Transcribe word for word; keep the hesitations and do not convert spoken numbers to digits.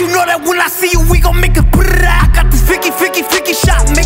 you know that when I see you, we gon' make it brrrr. I got this flicky, flicky, flicky shot, make